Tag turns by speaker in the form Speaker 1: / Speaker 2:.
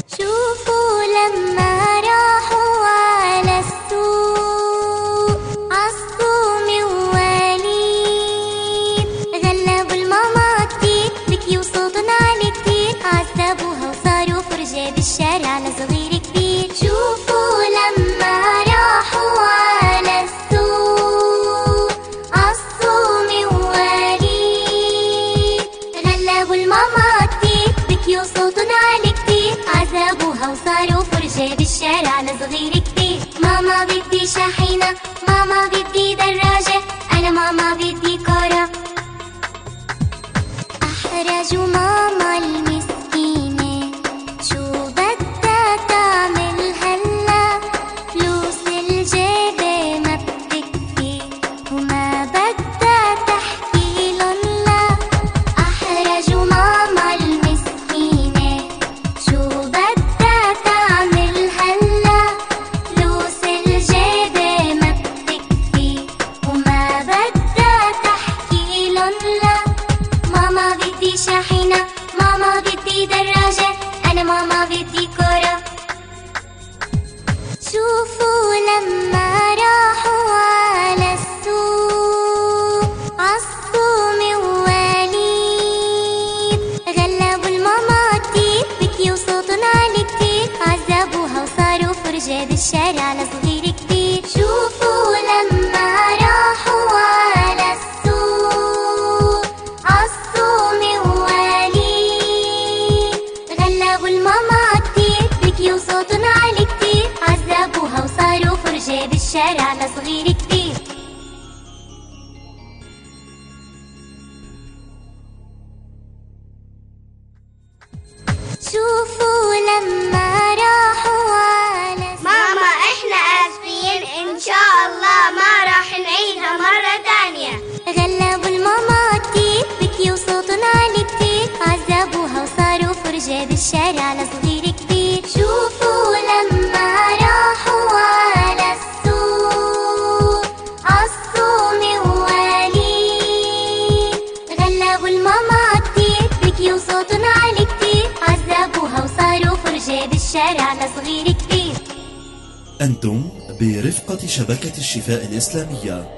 Speaker 1: شوفوا لما راحوا على السوق عصفوا مواليد، غلبوا الماما كتير بكيوا صوتن عالي كتير، عذبوها وصاروا فرجة بالشارع لصغير كبير. شوفوا لما راحوا على السوق عصفوا مواليد، غلبوا الماما كتير بكيوا صوتن عالي كتير، عذبوها وصاروا فرجة بالشارع لصغير كبير. ماما بدي شاحنة، ماما بدي دراجة، أنا ماما بدي كرة. أحرجوا ماما المسكينة، شو بدها تعمل هلا؟ فلوس الجيبة ما بتكفي وما بدها تحكي لن لا. أحرجوا ماما المسكينة، شو بدها تعمل هلا؟ فلوس الجيبة ما بتكفي وما بدها تحكي لن لا. ماما بدي شاحنة، ماما بدي دراجة، أنا ماما بدي كرة. شوفوا لما راحوا على السوق عصفوا مواليد، غلبوا الماما كتير بكيوا صوتن عالي كتير، عذبوها وصاروا فرجة بالشارع لصغير كبير. شوفوا لما راحوا على السوق عصفوا مواليد، غلبوا الماما كتير بكيوا صوتن عالي كتير، عذبوها وصاروا فرجة بالشارع لصغير كبير. شوفوا لما راحوا على
Speaker 2: ماما احنا اسفين، ان شاء الله ما راح نعيدها مرة تانية.
Speaker 1: غلبوا الماما كتير بكيوا صوتن عالي كتير، عذبوها وصاروا فرجة بالشارع لصغير كبير. شوفوا لما راحوا على السوق عصفوا مواليد، غلبوا الماما كتير بكيوا صوتن عالي كتير، عذبوها وصاروا فرجة بالشارع لصغير كبير.
Speaker 3: أنتم برفقة شبكة الشفاء الإسلامية.